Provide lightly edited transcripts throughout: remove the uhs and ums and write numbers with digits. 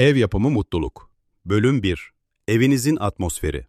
Ev yapımı mutluluk. Bölüm 1. Evinizin atmosferi.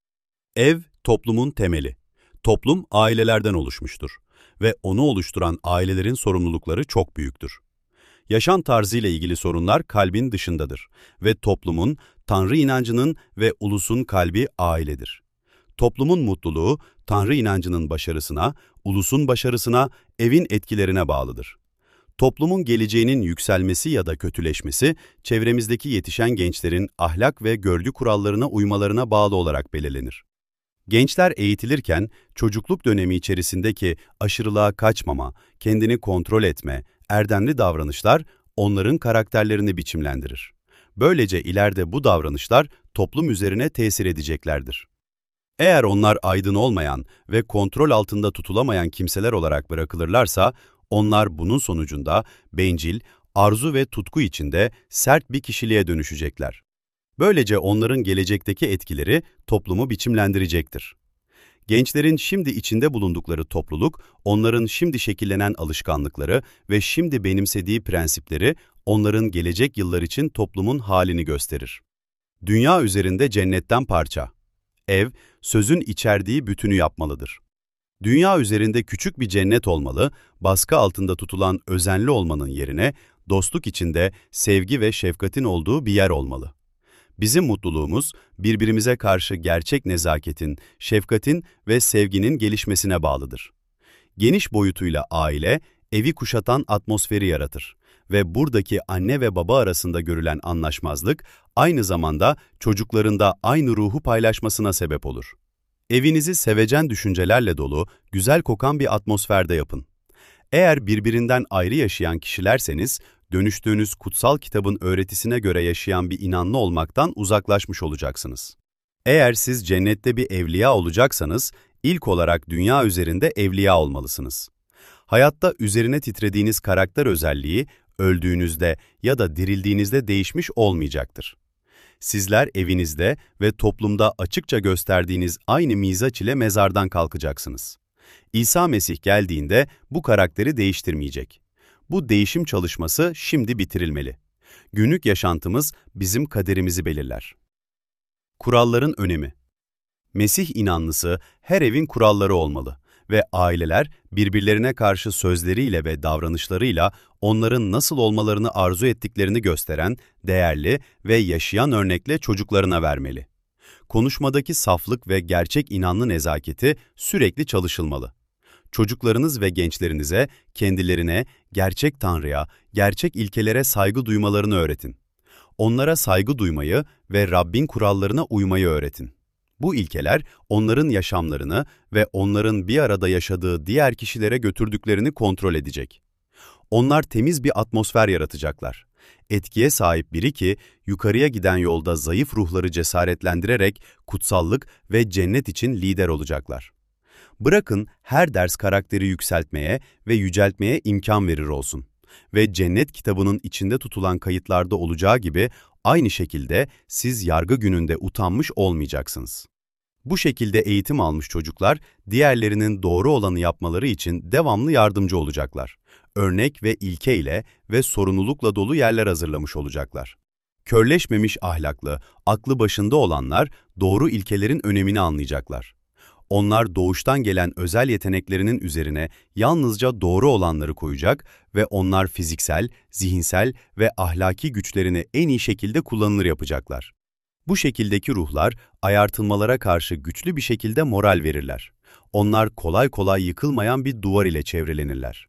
Ev, toplumun temeli. Toplum, ailelerden oluşmuştur ve onu oluşturan ailelerin sorumlulukları çok büyüktür. Yaşam tarzıyla ilgili sorunlar kalbin dışındadır ve toplumun, Tanrı inancının ve ulusun kalbi ailedir. Toplumun mutluluğu, Tanrı inancının başarısına, ulusun başarısına, evin etkilerine bağlıdır. Toplumun geleceğinin yükselmesi ya da kötüleşmesi, çevremizdeki yetişen gençlerin ahlak ve görgü kurallarına uymalarına bağlı olarak belirlenir. Gençler eğitilirken, çocukluk dönemi içerisindeki aşırılığa kaçmama, kendini kontrol etme, erdemli davranışlar onların karakterlerini biçimlendirir. Böylece ileride bu davranışlar toplum üzerine tesir edeceklerdir. Eğer onlar aydın olmayan ve kontrol altında tutulamayan kimseler olarak bırakılırlarsa, onlar bunun sonucunda bencil, arzu ve tutku içinde sert bir kişiliğe dönüşecekler. Böylece onların gelecekteki etkileri toplumu biçimlendirecektir. Gençlerin şimdi içinde bulundukları topluluk, onların şimdi şekillenen alışkanlıkları ve şimdi benimsediği prensipleri onların gelecek yıllar için toplumun halini gösterir. Dünya üzerinde cennetten parça. Ev, sözün içerdiği bütünü yapmalıdır. Dünya üzerinde küçük bir cennet olmalı, baskı altında tutulan özenli olmanın yerine dostluk içinde sevgi ve şefkatin olduğu bir yer olmalı. Bizim mutluluğumuz, birbirimize karşı gerçek nezaketin, şefkatin ve sevginin gelişmesine bağlıdır. Geniş boyutuyla aile, evi kuşatan atmosferi yaratır ve buradaki anne ve baba arasında görülen anlaşmazlık, aynı zamanda çocukların da aynı ruhu paylaşmasına sebep olur. Evinizi sevecen düşüncelerle dolu, güzel kokan bir atmosferde yapın. Eğer birbirinden ayrı yaşayan kişilerseniz, dönüştüğünüz kutsal kitabın öğretisine göre yaşayan bir inanlı olmaktan uzaklaşmış olacaksınız. Eğer siz cennette bir evliya olacaksanız, ilk olarak dünya üzerinde evliya olmalısınız. Hayatta üzerine titrediğiniz karakter özelliği, öldüğünüzde ya da dirildiğinizde değişmiş olmayacaktır. Sizler evinizde ve toplumda açıkça gösterdiğiniz aynı mizaç ile mezardan kalkacaksınız. İsa Mesih geldiğinde bu karakteri değiştirmeyecek. Bu değişim çalışması şimdi bitirilmeli. Günlük yaşantımız bizim kaderimizi belirler. Kuralların önemi. Mesih inanlısı her evin kuralları olmalı ve aileler birbirlerine karşı sözleriyle ve davranışlarıyla onların nasıl olmalarını arzu ettiklerini gösteren değerli ve yaşayan örnekle çocuklarına vermeli. Konuşmadaki saflık ve gerçek inanlı nezaketi sürekli çalışılmalı. Çocuklarınız ve gençlerinize kendilerine, gerçek Tanrı'ya, gerçek ilkelere saygı duymalarını öğretin. Onlara saygı duymayı ve Rabbin kurallarına uymayı öğretin. Bu ilkeler onların yaşamlarını ve onların bir arada yaşadığı diğer kişilere götürdüklerini kontrol edecek. Onlar temiz bir atmosfer yaratacaklar. Etkiye sahip biri ki yukarıya giden yolda zayıf ruhları cesaretlendirerek kutsallık ve cennet için lider olacaklar. Bırakın her ders karakteri yükseltmeye ve yüceltmeye imkan verir olsun. Ve cennet kitabının içinde tutulan kayıtlarda olacağı gibi aynı şekilde siz yargı gününde utanmış olmayacaksınız. Bu şekilde eğitim almış çocuklar, diğerlerinin doğru olanı yapmaları için devamlı yardımcı olacaklar. Örnek ve ilke ile ve sorumlulukla dolu yerler hazırlamış olacaklar. Körleşmemiş ahlaklı, aklı başında olanlar doğru ilkelerin önemini anlayacaklar. Onlar doğuştan gelen özel yeteneklerinin üzerine yalnızca doğru olanları koyacak ve onlar fiziksel, zihinsel ve ahlaki güçlerini en iyi şekilde kullanılır yapacaklar. Bu şekildeki ruhlar, ayartılmalara karşı güçlü bir şekilde moral verirler. Onlar kolay kolay yıkılmayan bir duvar ile çevrelenirler.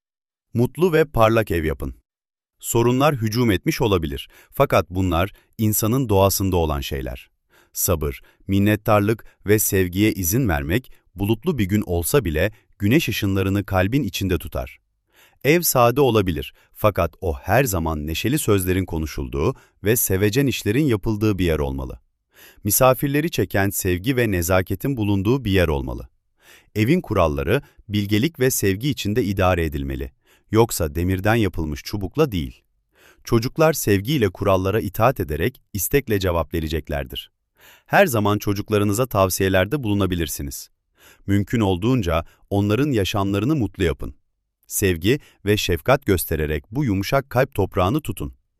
Mutlu ve parlak ev yapın. Sorunlar hücum etmiş olabilir, fakat bunlar insanın doğasında olan şeyler. Sabır, minnettarlık ve sevgiye izin vermek, bulutlu bir gün olsa bile güneş ışınlarını kalbin içinde tutar. Ev sade olabilir, fakat o her zaman neşeli sözlerin konuşulduğu ve sevecen işlerin yapıldığı bir yer olmalı. Misafirleri çeken sevgi ve nezaketin bulunduğu bir yer olmalı. Evin kuralları bilgelik ve sevgi içinde idare edilmeli. Yoksa demirden yapılmış çubukla değil. Çocuklar sevgiyle kurallara itaat ederek istekle cevap vereceklerdir. Her zaman çocuklarınıza tavsiyelerde bulunabilirsiniz. Mümkün olduğunca onların yaşamlarını mutlu yapın. Sevgi ve şefkat göstererek bu yumuşak kalp toprağını tutun.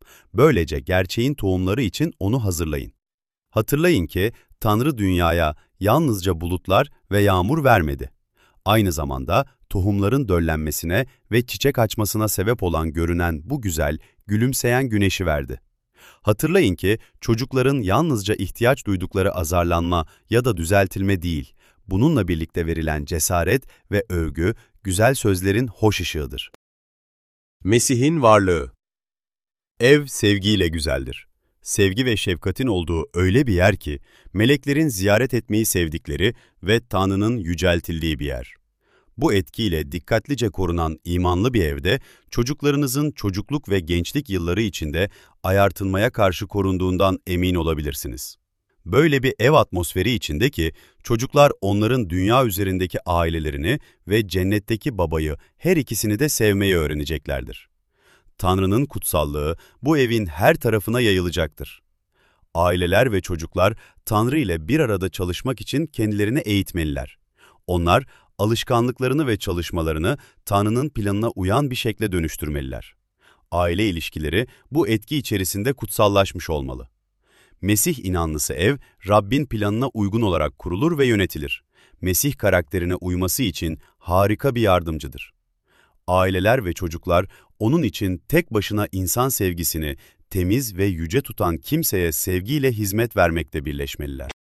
Böylece gerçeğin tohumları için onu hazırlayın. Hatırlayın ki Tanrı dünyaya yalnızca bulutlar ve yağmur vermedi. Aynı zamanda tohumların döllenmesine ve çiçek açmasına sebep olan görünen bu güzel, gülümseyen güneşi verdi. Hatırlayın ki çocukların yalnızca ihtiyaç duydukları azarlanma ya da düzeltilme değil, bununla birlikte verilen cesaret ve övgü, güzel sözlerin hoş ışığıdır. Mesih'in varlığı. Ev sevgiyle güzeldir. Sevgi ve şefkatin olduğu öyle bir yer ki, meleklerin ziyaret etmeyi sevdikleri ve Tanrı'nın yüceltildiği bir yer. Bu etkiyle dikkatlice korunan imanlı bir evde, çocuklarınızın çocukluk ve gençlik yılları içinde ayartılmaya karşı korunduğundan emin olabilirsiniz. Böyle bir ev atmosferi içinde ki, çocuklar onların dünya üzerindeki ailelerini ve cennetteki babayı her ikisini de sevmeyi öğreneceklerdir. Tanrı'nın kutsallığı bu evin her tarafına yayılacaktır. Aileler ve çocuklar Tanrı ile bir arada çalışmak için kendilerini eğitmeliler. Onlar alışkanlıklarını ve çalışmalarını Tanrı'nın planına uyan bir şekle dönüştürmeliler. Aile ilişkileri bu etki içerisinde kutsallaşmış olmalı. Mesih inanlısı ev, Rabbin planına uygun olarak kurulur ve yönetilir. Mesih karakterine uyması için harika bir yardımcıdır. Aileler ve çocuklar onun için tek başına insan sevgisini temiz ve yüce tutan kimseye sevgiyle hizmet vermekte birleşmeliler.